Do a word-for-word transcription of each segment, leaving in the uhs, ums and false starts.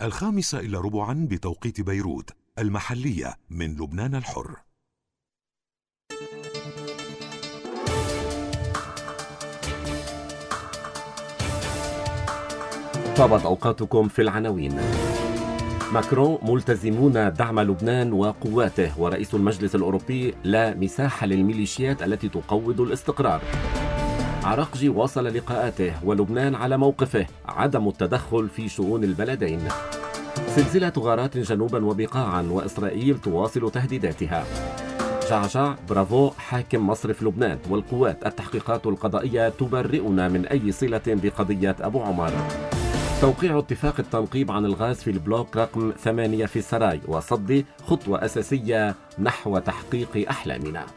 الخامسة إلا ربعا بتوقيت بيروت المحلية من لبنان الحر. طابت أوقاتكم في العناوين. ماكرون ملتزمون دعم لبنان وقواته، ورئيس المجلس الأوروبي لا مساحة للميليشيات التي تقوض الاستقرار. عراقجي واصل لقاءاته ولبنان على موقفه عدم التدخل في شؤون البلدين. سلسلة غارات جنوبا وبقاعا، وإسرائيل تواصل تهديداتها. جعجع برافو حاكم مصرف لبنان، والقوات التحقيقات القضائية تبرئنا من أي صلة بقضية أبو عمر. توقيع اتفاق التنقيب عن الغاز في البلوك رقم ثمانية في السراي، وصد خطوة أساسية نحو تحقيق أحلامنا.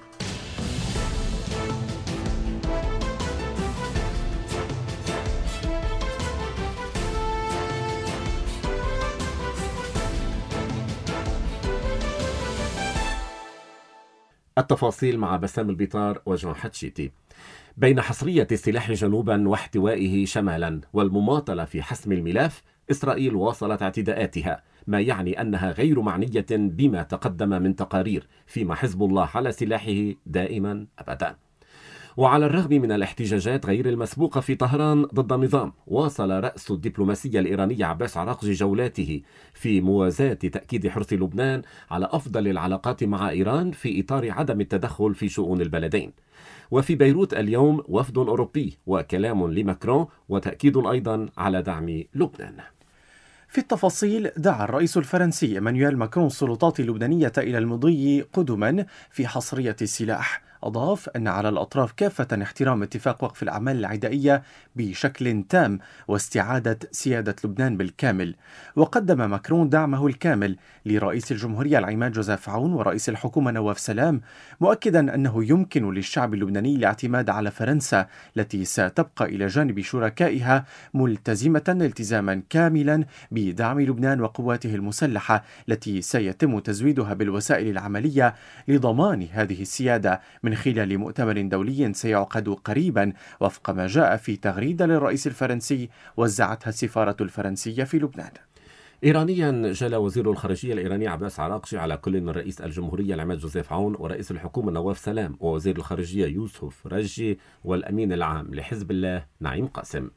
التفاصيل مع بسام البيطار وجون حتشيتي. بين حصرية السلاح جنوبا واحتوائه شمالا والمماطلة في حسم الملف، إسرائيل واصلت اعتداءاتها، ما يعني أنها غير معنية بما تقدم من تقارير، فيما حزب الله على سلاحه دائما أبدا. وعلى الرغم من الاحتجاجات غير المسبوقة في طهران ضد النظام، واصل رأس الدبلوماسية الإيرانية عباس عراقجي جولاته في موازاة تأكيد حرص لبنان على أفضل العلاقات مع إيران في إطار عدم التدخل في شؤون البلدين. وفي بيروت اليوم وفد أوروبي وكلام لماكرون، وتأكيد أيضا على دعم لبنان. في التفاصيل، دعا الرئيس الفرنسي إيمانويل ماكرون السلطات اللبنانية إلى المضي قدما في حصرية السلاح. أضاف أن على الأطراف كافة احترام اتفاق وقف الأعمال العدائية بشكل تام واستعادة سيادة لبنان بالكامل. وقدم ماكرون دعمه الكامل لرئيس الجمهورية العماد جوزيف عون ورئيس الحكومة نواف سلام، مؤكدا أنه يمكن للشعب اللبناني الاعتماد على فرنسا التي ستبقى إلى جانب شركائها ملتزمة التزاما كاملا بدعم لبنان وقواته المسلحة التي سيتم تزويدها بالوسائل العملية لضمان هذه السيادة من خلال مؤتمر دولي سيعقد قريبا وفق ما جاء في تغريدة للرئيس الفرنسي وزعتها السفارة الفرنسية في لبنان. إيرانيا جلى وزير الخارجية الإيراني عباس عراقجي على كل من رئيس الجمهورية العماد جوزيف عون ورئيس الحكومة نواف سلام ووزير الخارجية يوسف رجي والأمين العام لحزب الله نعيم قاسم.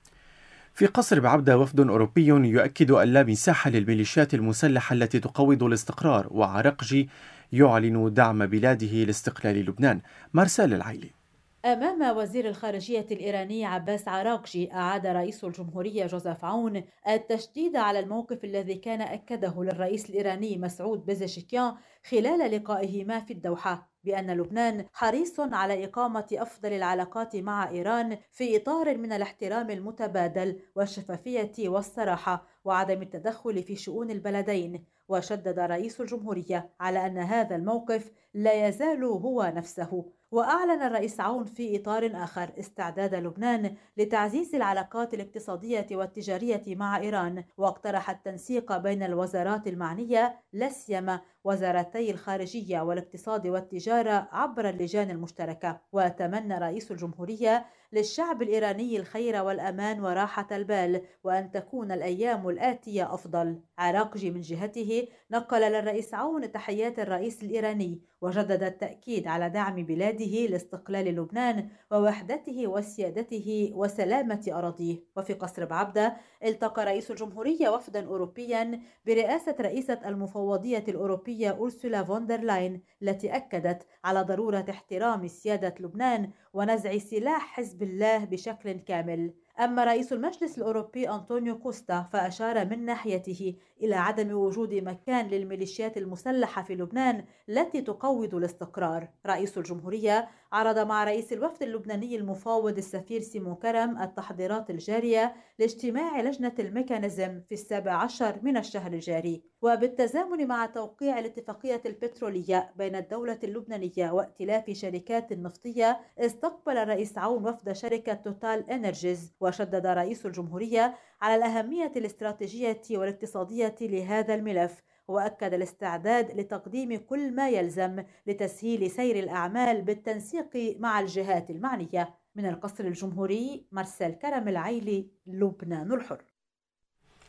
في قصر بعبدة وفد أوروبي يؤكد أن لا مساحة للميليشيات المسلحة التي تقوض الاستقرار، وعراقجي يعلن دعم بلاده لاستقلال لبنان. مارسال العيلي. أمام وزير الخارجية الإيراني عباس عراقجي، أعاد رئيس الجمهورية جوزيف عون التشديد على الموقف الذي كان أكده للرئيس الإيراني مسعود بيزشكيان خلال لقائهما في الدوحة، بأن لبنان حريص على إقامة أفضل العلاقات مع إيران في إطار من الاحترام المتبادل والشفافية والصراحة وعدم التدخل في شؤون البلدين. وشدد رئيس الجمهورية على أن هذا الموقف لا يزال هو نفسه. وأعلن الرئيس عون في إطار آخر استعداد لبنان لتعزيز العلاقات الاقتصادية والتجارية مع إيران، واقترح التنسيق بين الوزارات المعنية لا سيما وزارتي الخارجية والاقتصاد والتجارة عبر اللجان المشتركة. وتمنى رئيس الجمهورية للشعب الإيراني الخير والأمان وراحة البال، وأن تكون الأيام الآتية أفضل. عراقجي من جهته نقل للرئيس عون تحيات الرئيس الإيراني، وجدد التأكيد على دعم بلاده لاستقلال لبنان ووحدته وسيادته وسلامة أراضيه. وفي قصر بعبدة التقى رئيس الجمهورية وفدا أوروبيا برئاسة رئيسة المفوضية الأوروبية أورسولا فوندر لاين، التي أكدت على ضرورة احترام سيادة لبنان ونزع سلاح حزب الله بشكل كامل. أما رئيس المجلس الأوروبي أنطونيو كوستا فأشار من ناحيته إلى عدم وجود مكان للميليشيات المسلحة في لبنان التي تقوض الاستقرار. رئيس الجمهورية عرض مع رئيس الوفد اللبناني المفاوض السفير سيمون كرم التحضيرات الجارية لاجتماع لجنة الميكانيزم في السابع عشر من الشهر الجاري. وبالتزامن مع توقيع الاتفاقية البترولية بين الدولة اللبنانية وائتلاف شركات نفطية، استقبل الرئيس عون وفد شركة توتال إنرجيز. وشدد رئيس الجمهورية على الأهمية الاستراتيجية والاقتصادية لهذا الملف، وأكد الاستعداد لتقديم كل ما يلزم لتسهيل سير الأعمال بالتنسيق مع الجهات المعنية. من القصر الجمهوري، مارسيل كرم العيلي، لبنان الحر.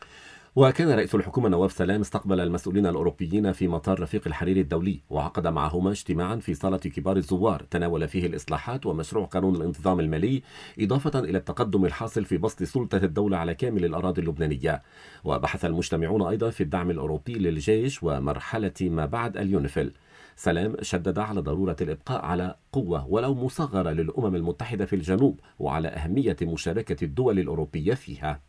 وكان رئيس الحكومة نواف سلام استقبل المسؤولين الأوروبيين في مطار رفيق الحريري الدولي، وعقد معهما اجتماعا في صالة كبار الزوار تناول فيه الإصلاحات ومشروع قانون الانتظام المالي، إضافة إلى التقدم الحاصل في بسط سلطة الدولة على كامل الأراضي اللبنانية. وبحث المجتمعون أيضا في الدعم الأوروبي للجيش ومرحلة ما بعد اليونيفيل. سلام شدد على ضرورة الإبقاء على قوة ولو مصغرة للأمم المتحدة في الجنوب، وعلى أهمية مشاركة الدول الأوروبية فيها.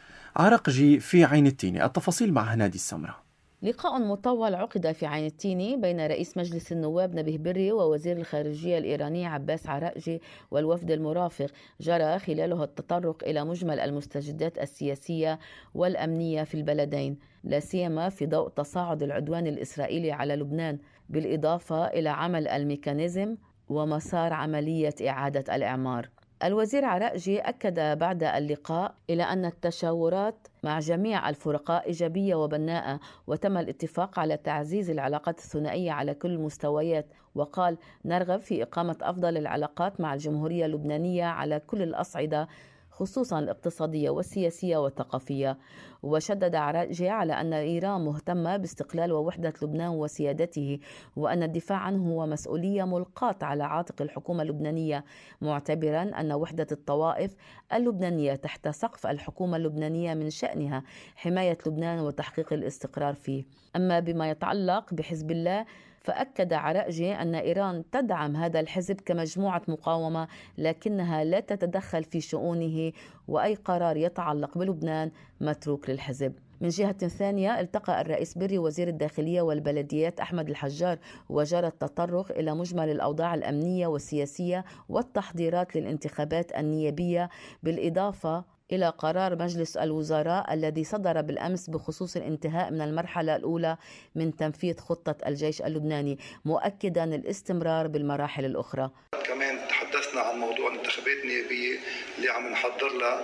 عرقجي في عين التيني، التفاصيل مع هنادي السمرة. لقاء مطول عقد في عين التيني بين رئيس مجلس النواب نبيه بري ووزير الخارجية الإيراني عباس عراقجي والوفد المرافق، جرى خلاله التطرق إلى مجمل المستجدات السياسية والأمنية في البلدين، لا سيما في ضوء تصاعد العدوان الإسرائيلي على لبنان، بالإضافة إلى عمل الميكانيزم ومسار عملية إعادة الإعمار. الوزير عراقجي أكد بعد اللقاء إلى أن التشاورات مع جميع الفرقاء إيجابية وبناءة، وتم الاتفاق على تعزيز العلاقات الثنائية على كل المستويات، وقال: نرغب في إقامة أفضل العلاقات مع الجمهورية اللبنانية على كل الأصعدة، خصوصا الاقتصادية والسياسية والثقافية. وشدد عراقجي على أن إيران مهتمة باستقلال ووحدة لبنان وسيادته، وأن الدفاع عنه هو مسؤولية ملقاة على عاتق الحكومة اللبنانية، معتبرا أن وحدة الطوائف اللبنانية تحت سقف الحكومة اللبنانية من شأنها حماية لبنان وتحقيق الاستقرار فيه. أما بما يتعلق بحزب الله، فأكد عراقجي أن إيران تدعم هذا الحزب كمجموعة مقاومة، لكنها لا تتدخل في شؤونه، وأي قرار يتعلق بلبنان متروك للحزب. من جهة ثانية، التقى الرئيس بري وزير الداخلية والبلديات أحمد الحجار، وجرى التطرق إلى مجمل الأوضاع الأمنية والسياسية والتحضيرات للانتخابات النيابية، بالإضافة إلى قرار مجلس الوزراء الذي صدر بالأمس بخصوص الانتهاء من المرحلة الأولى من تنفيذ خطة الجيش اللبناني، مؤكدا الاستمرار بالمراحل الأخرى. كمان تحدثنا عن موضوع الانتخابات النيابية اللي عم نحضر لها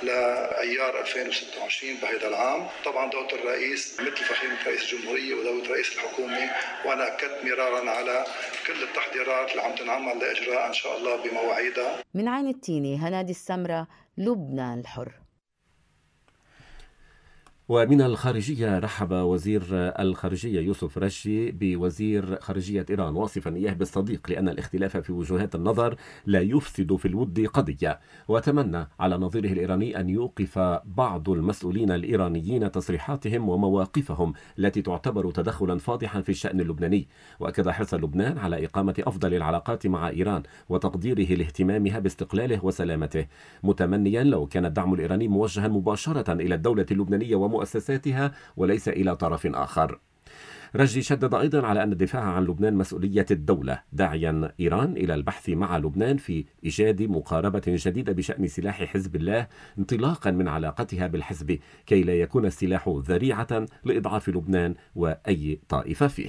لأيار ألفين وستة وعشرين بهذا العام. طبعا دولة الرئيس مثل فخامة رئيس الجمهورية ودولة رئيس الحكومة، وأنا أكدت مرارا على كل التحضيرات اللي عم تنعمل لإجراء إن شاء الله بمواعيدها. من عين التيني، هنادي السمرة، لبنان الحر. ومن الخارجية، رحب وزير الخارجية يوسف رشي بوزير خارجية إيران، واصفا إياه بالصديق، لأن الاختلاف في وجهات النظر لا يفسد في الود قضية. وتمنى على نظيره الإيراني أن يوقف بعض المسؤولين الإيرانيين تصريحاتهم ومواقفهم التي تعتبر تدخلا فاضحا في الشأن اللبناني، وأكد حرص لبنان على إقامة أفضل العلاقات مع إيران وتقديره لاهتمامها باستقلاله وسلامته، متمنيا لو كان الدعم الإيراني موجها مباشرة إلى الدولة اللبنانية ومؤسساتها وليس إلى طرف آخر. رجي شدد أيضا على أن الدفاع عن لبنان مسؤولية الدولة، داعيا إيران إلى البحث مع لبنان في إيجاد مقاربة جديدة بشأن سلاح حزب الله، انطلاقا من علاقتها بالحزب، كي لا يكون السلاح ذريعة لإضعاف لبنان وأي طائفة فيه.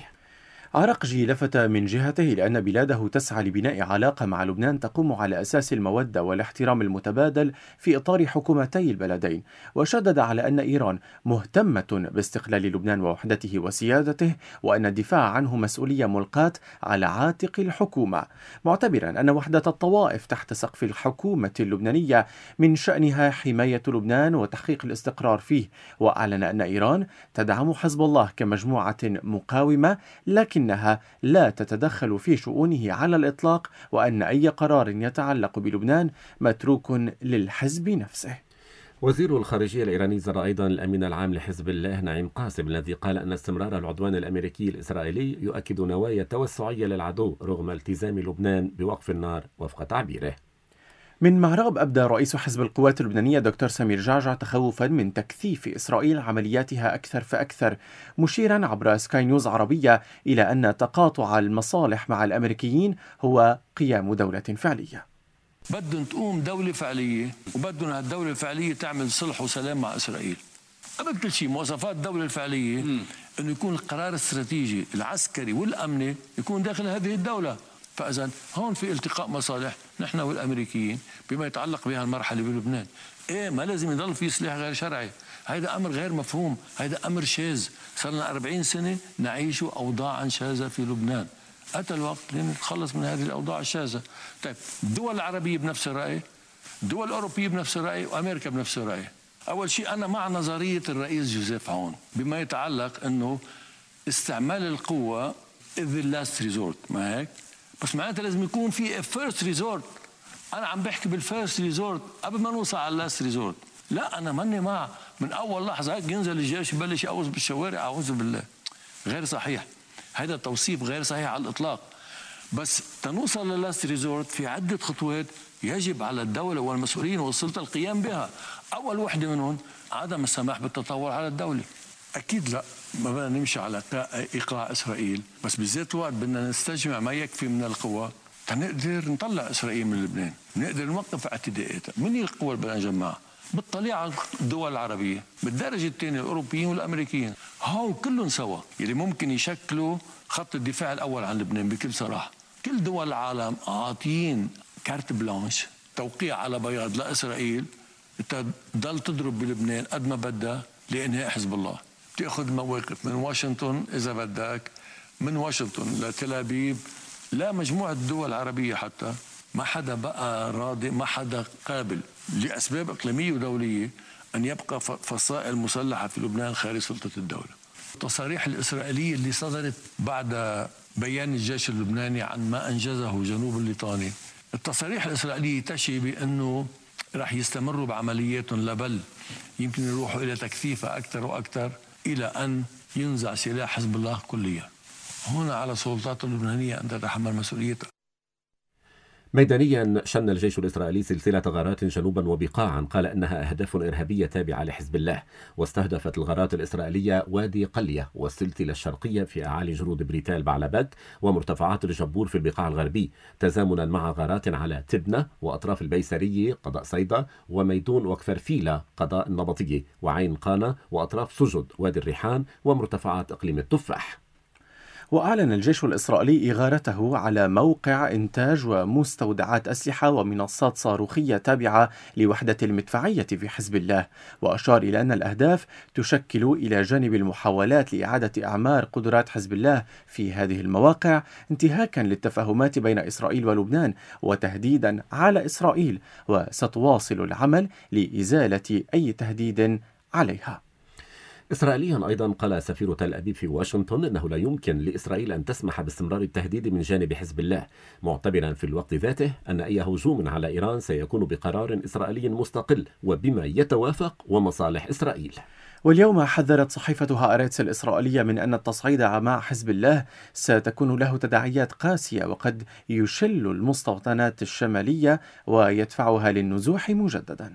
عرقجي لفت من جهته لأن بلاده تسعى لبناء علاقة مع لبنان تقوم على أساس المودة والاحترام المتبادل في إطار حكومتي البلدين، وشدد على أن إيران مهتمة باستقلال لبنان ووحدته وسيادته، وأن الدفاع عنه مسؤولية ملقاة على عاتق الحكومة، معتبرا أن وحدة الطوائف تحت سقف الحكومة اللبنانية من شأنها حماية لبنان وتحقيق الاستقرار فيه. وأعلن أن إيران تدعم حزب الله كمجموعة مقاومة، لكن إنها لا تتدخل في شؤونه على الإطلاق، وأن أي قرار يتعلق بلبنان متروك للحزب نفسه. وزير الخارجية الإيراني زار أيضا الأمين العام لحزب الله نعيم قاسم، الذي قال أن استمرار العدوان الأمريكي الإسرائيلي يؤكد نوايا توسعية للعدو رغم التزام لبنان بوقف النار وفق تعبيره. من معراب أبدى رئيس حزب القوات اللبنانية دكتور سمير جعجع تخوفا من تكثيف إسرائيل عملياتها أكثر فأكثر، مشيرا عبر سكاي نيوز عربية إلى أن تقاطع المصالح مع الأمريكيين هو قيام دولة فعلية. بدهم تقوم دولة فعلية، وبدهم هالدولة الفعلية تعمل صلح وسلام مع إسرائيل. قبل كل شيء مواصفات الدولة الفعلية أنه يكون القرار الاستراتيجي العسكري والأمني يكون داخل هذه الدولة. فإذا هون في التقاء مصالح نحن والأمريكيين بما يتعلق بها المرحلة بلبنان. إيه ما لازم يضل في سلاح غير شرعي، هذا أمر غير مفهوم، هذا أمر شاذ. صار لنا أربعين سنة نعيش أوضاعا شاذة في لبنان، أتى الوقت لنتخلص من هذه الأوضاع الشاذة. طيب الدول العربية بنفس الرأي، الدول الأوروبية بنفس الرأي، وأمريكا بنفس الرأي. أول شيء أنا مع نظرية الرئيس جوزيف عون بما يتعلق أنه استعمال القوة is the last resort، ما هيك؟ بس معناتها لازم يكون في first resort. أنا عم بحكي بالفيرست ريزورت قبل ما نوصل على اللاست ريزورت. لا، أنا ماني مع من أول لحظة هيك ينزل الجيش يبلش يقوز بالشوارع. أعوذ بالله، غير صحيح. هذا توصيف غير صحيح على الإطلاق. بس تنوصل لللاست ريزورت في عدة خطوات يجب على الدولة والمسؤولين والسلطة القيام بها. أول وحدة منهم عدم السماح بالتطور على الدولة. أكيد لا، ما بدنا نمشي على إيقاع إسرائيل، بس بذات الوقت بدنا نستجمع ما يكفي من القوى تنقدر نطلع إسرائيل من لبنان، نقدر نوقف اعتداءاتها. من هي القوى اللي بدنا نجمعها؟ بالطليعة على الدول العربية، بالدرجة الثانية الأوروبيين والأمريكيين، هون كلهم سوا يلي ممكن يشكلوا خط الدفاع الأول عن لبنان. بكل صراحة كل دول العالم عاطين كارت بلانش، توقيع على بياض لإسرائيل تضل تضرب بلبنان قد ما بدها لإنهاء حزب الله. بتأخذ مواقف من واشنطن إذا بدك، من واشنطن لتل أبيب، لا مجموعة الدول العربية حتى ما حدا بقى راضي، ما حدا قابل لأسباب إقليمية ودولية أن يبقى فصائل مسلحة في لبنان خارج سلطة الدولة. التصاريح الإسرائيلية اللي صدرت بعد بيان الجيش اللبناني عن ما أنجزه جنوب الليطاني، التصاريح الإسرائيلية تشي بأنه رح يستمروا بعملياتهم، لبل يمكن يروحوا إلى تكثيفها أكثر وأكثر إلى أن ينزع سلاح حزب الله كليا. هنا على السلطات اللبنانية أن تتحمل مسؤوليتها. ميدانيا، شن الجيش الإسرائيلي سلسلة غارات جنوبا وبقاعا قال أنها أهداف إرهابية تابعة لحزب الله، واستهدفت الغارات الإسرائيلية وادي قلية والسلسلة الشرقية في أعالي جرود بريتال بعلبك ومرتفعات الجبور في البقاع الغربي، تزامنا مع غارات على تبنة وأطراف البيسرية قضاء صيدا وميدون وكفرفيلة قضاء النبطية وعين قانة وأطراف سجد وادي الريحان ومرتفعات إقليم التفاح. وأعلن الجيش الإسرائيلي إغارته على موقع إنتاج ومستودعات أسلحة ومنصات صاروخية تابعة لوحدة المدفعية في حزب الله، وأشار إلى أن الأهداف تشكل إلى جانب المحاولات لإعادة أعمار قدرات حزب الله في هذه المواقع انتهاكا للتفاهمات بين إسرائيل ولبنان وتهديدا على إسرائيل، وستواصل العمل لإزالة أي تهديد عليها. إسرائيليا أيضا قال سفير تل أبيب في واشنطن أنه لا يمكن لإسرائيل أن تسمح باستمرار التهديد من جانب حزب الله، معتبرا في الوقت ذاته أن أي هجوم على إيران سيكون بقرار إسرائيلي مستقل وبما يتوافق ومصالح إسرائيل. واليوم حذرت صحيفة هآرتس الإسرائيلية من أن التصعيد مع حزب الله ستكون له تداعيات قاسية، وقد يشل المستوطنات الشمالية ويدفعها للنزوح مجددا.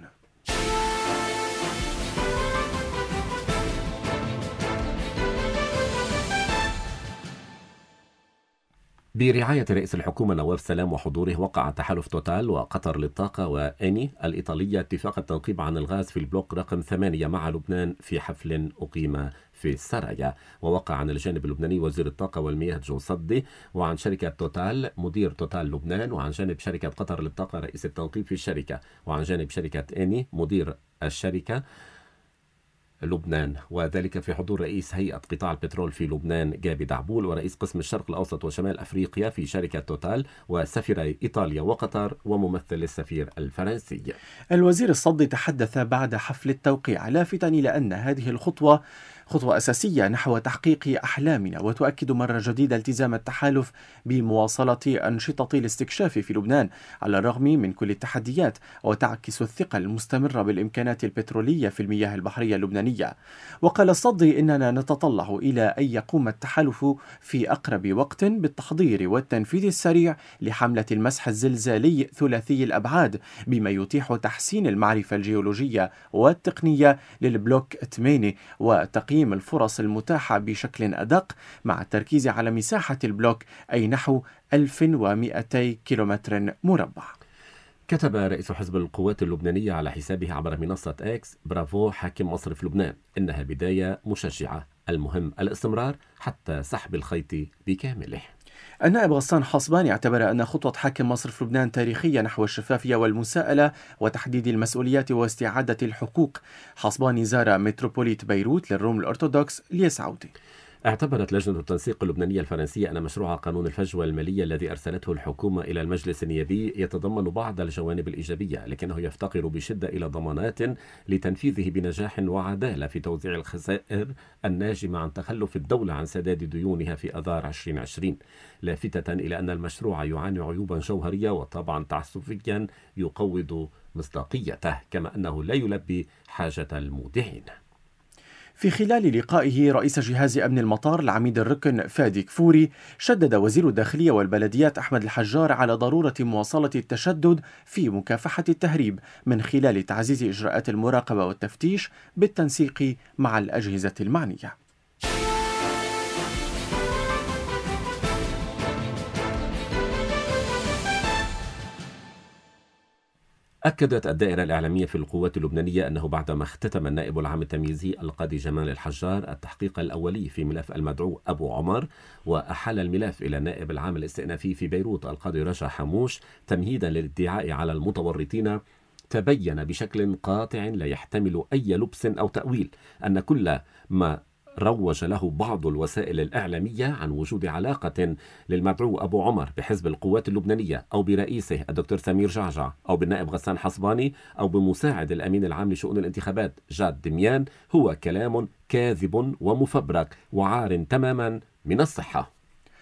برعاية رئيس الحكومة نواف سلام وحضوره، وقع تحالف توتال وقطر للطاقة وإني الإيطالية اتفاق التنقيب عن الغاز في البلوك رقم ثمانية مع لبنان في حفل أقيم في سرايا. ووقع عن الجانب اللبناني وزير الطاقة والمياه جو صدي، وعن شركة توتال مدير توتال لبنان، وعن جانب شركة قطر للطاقة رئيس التنقيب في الشركة، وعن جانب شركة إني مدير الشركة لبنان، وذلك في حضور رئيس هيئة قطاع البترول في لبنان جابي دعبول، ورئيس قسم الشرق الأوسط وشمال أفريقيا في شركة توتال، وسفيري إيطاليا وقطر، وممثل السفير الفرنسي. الوزير الصدي تحدث بعد حفل التوقيع لافتا إلى أن هذه الخطوة خطوة أساسية نحو تحقيق أحلامنا، وتؤكد مرة جديدة التزام التحالف بمواصلة أنشطة الاستكشاف في لبنان على الرغم من كل التحديات، وتعكس الثقة المستمرة بالإمكانات البترولية في المياه البحرية اللبنانية. وقال الصدي إننا نتطلع إلى أن يقوم التحالف في أقرب وقت بالتحضير والتنفيذ السريع لحملة المسح الزلزالي ثلاثي الأبعاد، بما يتيح تحسين المعرفة الجيولوجية والتقنية للبلوك ثمانية وتقييم الفرص المتاحة بشكل أدق، مع التركيز على مساحة البلوك أي نحو ألف ومئتي كيلومتر مربع. كتب رئيس حزب القوات اللبنانية على حسابه عبر منصة إكس: برافو حاكم مصرف لبنان، إنها بداية مشجعة، المهم الاستمرار حتى سحب الخيط بكامله. النائب غسان حصباني اعتبر أن خطوة حاكم مصرف لبنان تاريخية نحو الشفافية والمساءلة وتحديد المسؤوليات واستعادة الحقوق. حصباني زار متروبوليت بيروت للروم الأرثوذكس ليسعودي. اعتبرت لجنة التنسيق اللبنانية الفرنسية أن مشروع قانون الفجوة المالية الذي أرسلته الحكومة إلى المجلس النيابي يتضمن بعض الجوانب الإيجابية، لكنه يفتقر بشدة إلى ضمانات لتنفيذه بنجاح وعدالة في توزيع الخسائر الناجمة عن تخلف الدولة عن سداد ديونها في آذار ألفين وعشرين، لافتة إلى أن المشروع يعاني عيوبا جوهرية وطبعا تعسفيا يقوض مصداقيته، كما أنه لا يلبي حاجة المودعين. في خلال لقائه رئيس جهاز أمن المطار العميد الركن فادي كفوري، شدد وزير الداخلية والبلديات أحمد الحجار على ضرورة مواصلة التشدد في مكافحة التهريب من خلال تعزيز إجراءات المراقبة والتفتيش بالتنسيق مع الأجهزة المعنية. أكدت الدائرة الإعلامية في القوات اللبنانية أنه بعدما اختتم النائب العام التمييزي القاضي جمال الحجار التحقيق الأولي في ملف المدعو أبو عمر، وأحال الملف إلى النائب العام الاستئنافي في بيروت القاضي رجا حموش تمهيدا للادعاء على المتورطين، تبين بشكل قاطع لا يحتمل أي لبس أو تأويل أن كل ما روج له بعض الوسائل الإعلامية عن وجود علاقة للمدعو أبو عمر بحزب القوات اللبنانية أو برئيسه الدكتور سمير جعجع أو بالنائب غسان حصباني أو بمساعد الأمين العام لشؤون الانتخابات جاد دميان هو كلام كاذب ومفبرك وعار تماما من الصحة.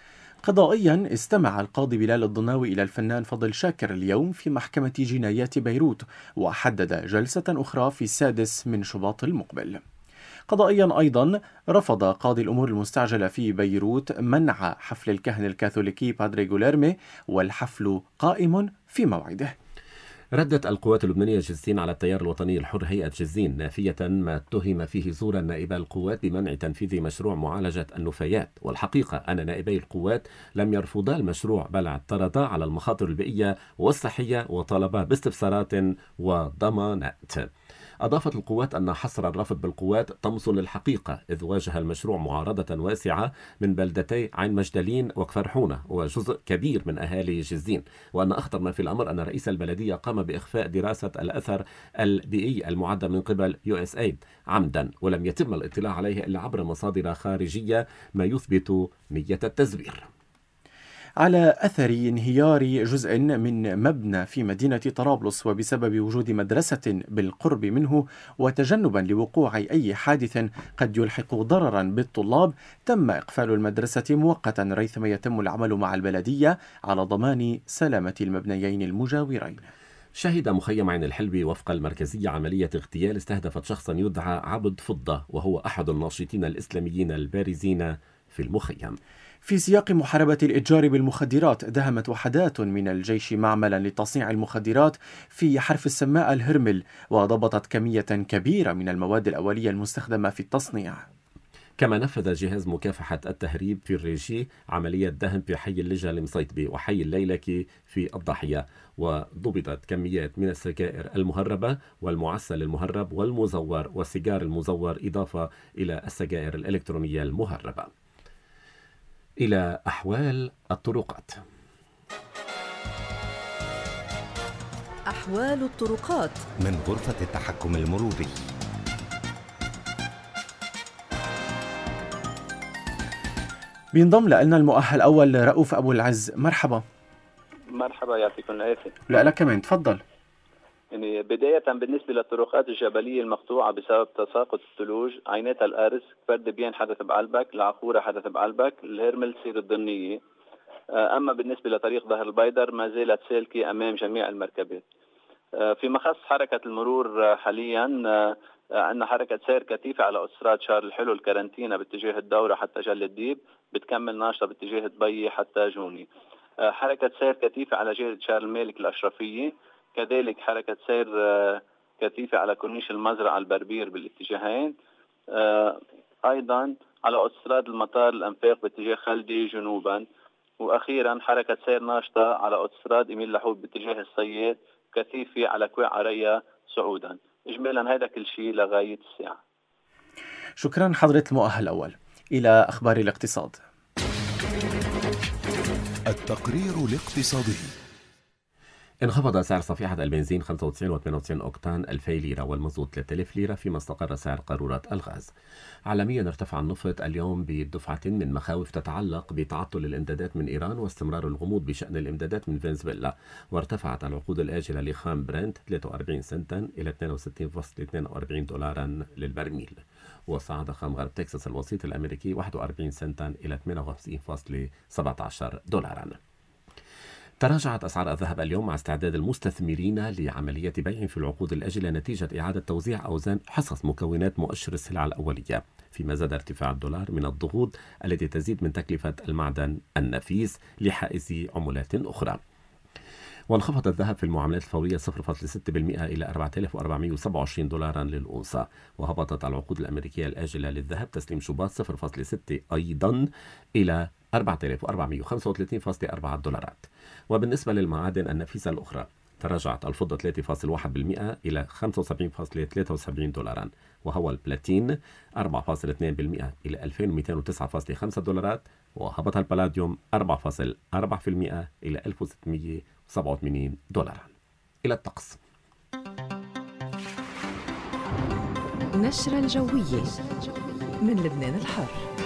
قضائيا استمع القاضي بلال الضناوي إلى الفنان فضل شاكر اليوم في محكمة جنايات بيروت، وحدد جلسة أخرى في السادس من شباط المقبل. قضائيا أيضا رفض قاضي الأمور المستعجلة في بيروت منع حفل الكهنة الكاثوليكي بادري غوليرمي، والحفل قائم في موعده. ردت القوات اللبنانية جزين على التيار الوطني الحر هيئة جزين نافية ما اتهم فيه زورا نائبا القوات بمنع تنفيذ مشروع معالجة النفايات، والحقيقة أن نائبي القوات لم يرفضا المشروع بل اعترضا على المخاطر البيئية والصحية وطالبا باستفسارات وضمانات. أضافت القوات أن حصر الرفض بالقوات طمس للحقيقة، إذ واجه المشروع معارضة واسعة من بلدتي عين مجدلين وكفرحونة وجزء كبير من أهالي جزين، وأن أخطر ما في الأمر أن رئيس البلدية قام بإخفاء دراسة الأثر البيئي المعدة من قبل يو إس إيد عمدا، ولم يتم الاطلاع عليه إلا عبر مصادر خارجية، ما يثبت نية التزوير. على أثر انهيار جزء من مبنى في مدينة طرابلس وبسبب وجود مدرسة بالقرب منه وتجنبا لوقوع أي حادث قد يلحق ضررا بالطلاب، تم إقفال المدرسة مؤقتا ريثما يتم العمل مع البلدية على ضمان سلامة المبنيين المجاورين. شهد مخيم عين الحلبي وفق المركزية عملية اغتيال استهدفت شخصا يدعى عبد فضة، وهو أحد الناشطين الإسلاميين البارزين في المخيم. في سياق محاربة الإتجار بالمخدرات، دهمت وحدات من الجيش معملا لتصنيع المخدرات في حرف السماء الهرمل، وضبطت كمية كبيرة من المواد الأولية المستخدمة في التصنيع. كما نفذ جهاز مكافحة التهريب في الريجي عملية دهم في حي اللجة المصيطبي وحي الليلكي في الضاحية، وضبطت كميات من السجائر المهربة والمعسل المهرب والمزور والسيجار المزور، إضافة إلى السجائر الإلكترونية المهربة. إلى أحوال الطرقات. أحوال الطرقات من غرفة التحكم المروري. بينضم لنا المؤهل الأول رؤوف أبو العز. مرحبا. مرحبا، يعطيكم العافية. لا لك كمان، تفضل. يعني بداية بالنسبة للطرقات الجبلية المقطوعة بسبب تساقط الثلوج، عينات الآرس، فرد بيان حدث بعلبك، العقورة حدث بعلبك، الهرمل سير الضنية. أما بالنسبة لطريق ظهر البيدر ما زالت سالكة أمام جميع المركبات. في مخص حركة المرور حاليا عندنا حركة سير كثيفة على أسرات شارل الحلو الكارنتينا باتجاه الدورة حتى جل الديب، بتكمل ناشطة باتجاه دبي حتى جوني. حركة سير كثيفة على جهة شارل المالك الأشرفية، كذلك حركة سير كثيفة على كورنيش المزرعة البربير بالاتجاهين. أيضا على أوتوستراد المطار الأنفاق باتجاه خلدي جنوبا. وأخيرا حركة سير ناشطة على أوتوستراد إيميل لحود باتجاه الصياد، كثيفة على كوع عريا صعودا. إجمالا هذا كل شيء لغاية الساعة. شكرا حضرة المؤهل الأول. إلى أخبار الاقتصاد. التقرير الاقتصادي. انخفض سعر صفيحة البنزين خمسة وتسعين وثمانية وتسعين أوكتان ألفي ليرة والمازوت ثلاثة آلاف ليرة، فيما استقر سعر قارورة الغاز. عالميا ارتفع النفط اليوم بدفعة من مخاوف تتعلق بتعطل الإمدادات من إيران واستمرار الغموض بشأن الإمدادات من فنزويلا، وارتفعت العقود الآجلة لخام برنت ثلاثة وأربعين سنتا إلى اثنين وستين فاصلة اثنين وأربعين دولارا للبرميل، وصعد خام غرب تكساس الوسيط الأمريكي واحد وأربعين سنتا إلى ثمانية وخمسين فاصلة سبعة عشر دولارا. تراجعت أسعار الذهب اليوم مع استعداد المستثمرين لعملية بيع في العقود الآجلة نتيجة إعادة توزيع أوزان حصص مكونات مؤشر السلع الأولية، فيما زاد ارتفاع الدولار من الضغوط التي تزيد من تكلفة المعدن النفيس لحائز عملات أخرى. وانخفض الذهب في المعاملات الفورية صفر فاصلة ستة بالمئة إلى أربعة آلاف وأربعمئة وسبعة وعشرين دولارا للأونصة، وهبطت العقود الأمريكية الآجلة للذهب تسليم شباط صفر فاصلة ستة أيضا إلى أربعة آلاف وأربعمئة وخمسة وثلاثين فاصلة أربعة دولارات. وبالنسبة للمعادن النفيسة الأخرى تراجعت الفضة ثلاثة فاصلة واحد بالمئة إلى خمسة وسبعين فاصلة ثلاثة وسبعين دولارا، وهو البلاتين أربعة فاصلة اثنين بالمئة إلى ألفين ومئتين وتسعة فاصلة خمسة دولارات، وهبط البلاديوم أربعة فاصلة أربعة بالمئة إلى ألف وستمئة وسبعة وثمانين دولارا. إلى الطقس. نشرة الجوية من لبنان الحر.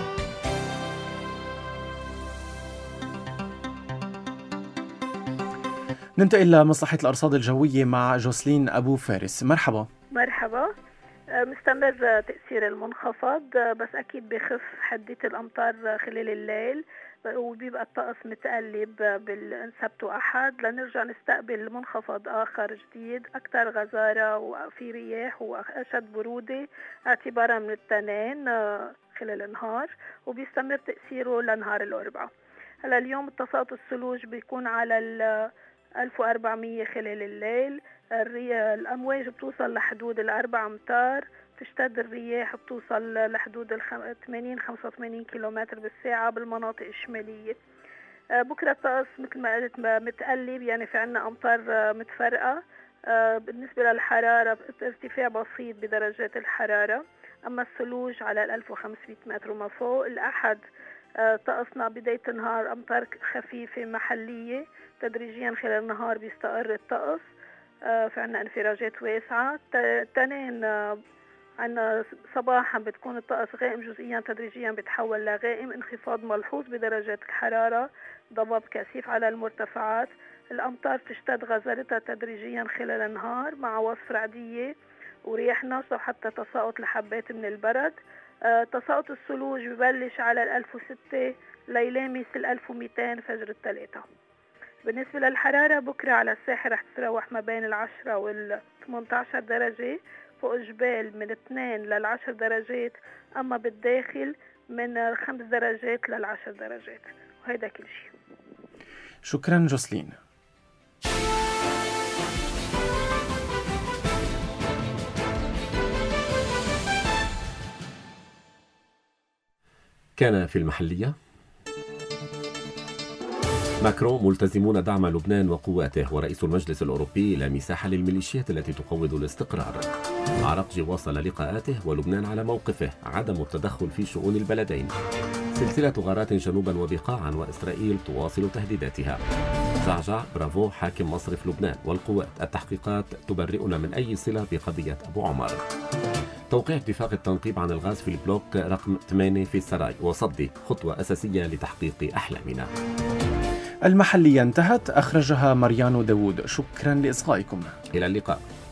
ننتقل إلى مصلحة الأرصاد الجوية مع جوسلين أبو فارس. مرحبا. مرحبا. مستمر تأثير المنخفض، بس أكيد بخف حدة الأمطار خلال الليل، وبيبقى الطقس متقلب بالسبت وأحد لنرجع نستقبل منخفض آخر جديد أكثر غزارة وفي رياح وأشد برودة اعتبارا من التنين خلال النهار، وبيستمر تأثيره لنهار الأربعاء. هلا اليوم التساقط الثلوج بيكون على ال ألف وأربعمئة خلال الليل، الأمواج بتوصل لحدود الأربع أمتار، تشتد الرياح بتوصل لحدود ثمانين خمسة وثمانين كيلومتر بالساعة بالمناطق الشمالية. بكرة الطقس مثل ما قلت متقلب، يعني في عنا أمطار متفرقة. بالنسبة للحرارة ارتفاع بسيط بدرجات الحرارة، أما الثلوج على ألف وخمسمئة متر وما فوق. الأحد طقسنا بداية النهار أمطار خفيفة محلية، تدريجيا خلال النهار بيستقر الطقس، في عنا انفراجات واسعة. تنين عنا صباحا بتكون الطقس غائم جزئيا، تدريجيا بتحول لغائم، انخفاض ملحوظ بدرجات الحرارة، ضباب كثيف على المرتفعات. الأمطار تشتد غزارتها تدريجيا خلال النهار مع وصف رعدية ورياح ناشطة وحتى تساقط لحبات من البرد. أه تساقط الثلوج ببلش على الألف وستة ليلامس الألف ومئتين فجر الثلاثة. بالنسبة للحرارة بكرة على الساحل رح تتراوح ما بين العشرة والثمانية عشر درجة، فوق جبال من اثنين للعشر درجات، أما بالداخل من خمس درجات للعشر درجات. وهذا كل شيء. شكرا جوسلين. كان في المحلية. ماكرون ملتزمون دعم لبنان وقواته، ورئيس المجلس الأوروبي لا مساحة للميليشيات التي تقوض الاستقرار. عراقجي واصل لقاءاته ولبنان على موقفه عدم التدخل في شؤون البلدين. سلسلة غارات جنوبا وبقاعا وإسرائيل تواصل تهديداتها. جعجع برافو حاكم مصرف لبنان والقوات، التحقيقات تبرئنا من أي صلة بقضية أبو عمر. توقيع اتفاق التنقيب عن الغاز في البلوك رقم ثمانية في السراي وصدي خطوة أساسية لتحقيق أحلامنا. المحلية انتهت، أخرجها مريانو داوود. شكرا لإصغائكم. إلى اللقاء.